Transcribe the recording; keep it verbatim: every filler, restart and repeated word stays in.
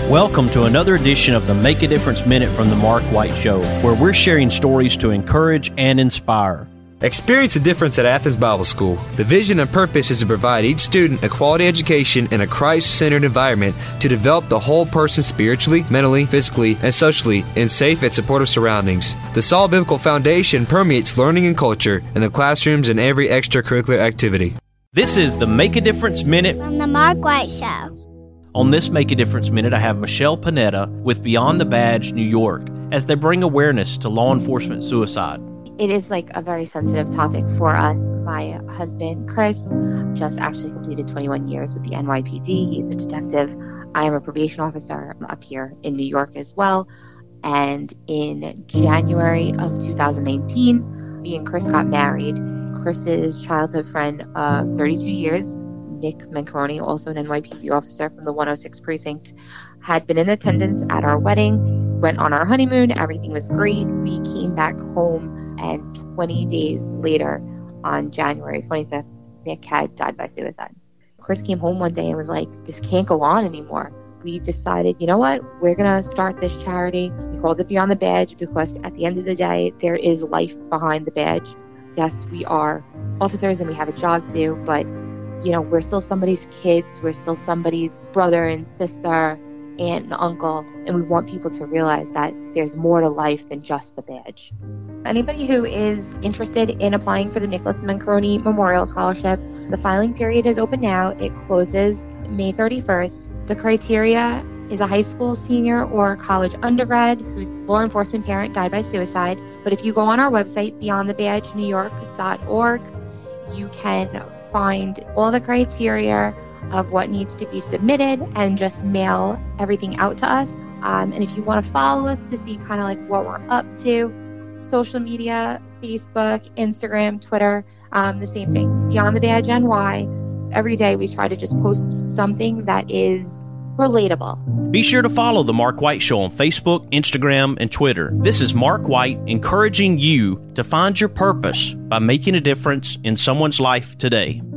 Welcome to another edition of the Make a Difference Minute from the Mark White Show, where we're sharing stories to encourage and inspire. Experience the difference at Athens Bible School. The vision and purpose is to provide each student a quality education in a Christ-centered environment to develop the whole person spiritually, mentally, physically, and socially in safe and supportive surroundings. The solid biblical foundation permeates learning and culture in the classrooms and every extracurricular activity. This is the Make a Difference Minute from the Mark White Show. On this Make a Difference Minute, I have Michelle Panetta with Beyond the Badge New York as they bring awareness to law enforcement suicide. It is like a very sensitive topic for us. My husband, Chris, just actually completed twenty-one years with the N Y P D. He's a detective. I am a probation officer up here in New York as well. And in January of two thousand nineteen, me and Chris got married. Chris's childhood friend of thirty-two years, Nick Mancaroni, also an N Y P D officer from the one oh six precinct, had been in attendance at our wedding, went on our honeymoon. Everything was great. We came back home, and twenty days later, on January twenty-fifth, Nick had died by suicide. Chris came home one day and was like, this can't go on anymore. We decided, you know what, we're going to start this charity. We called it Beyond the Badge because at the end of the day, there is life behind the badge. Yes, we are officers and we have a job to do, but you know, we're still somebody's kids. We're still somebody's brother and sister, aunt and uncle, and we want people to realize that there's more to life than just the badge. Anybody who is interested in applying for the Nicholas Mancaroni Memorial Scholarship, the filing period is open now. It closes May thirty-first. The criteria is a high school senior or college undergrad whose law enforcement parent died by suicide. But if you go on our website, beyond the badge new york dot org, you can find all the criteria of what needs to be submitted and just mail everything out to us. Um, and if you want to follow us to see kind of like what we're up to, social media, Facebook, Instagram, Twitter, um, the same thing. It's Beyond the Badge N Y. Every day we try to just post something that is relatable. Be sure to follow The Mark White Show on Facebook, Instagram, and Twitter. This is Mark White encouraging you to find your purpose by making a difference in someone's life today.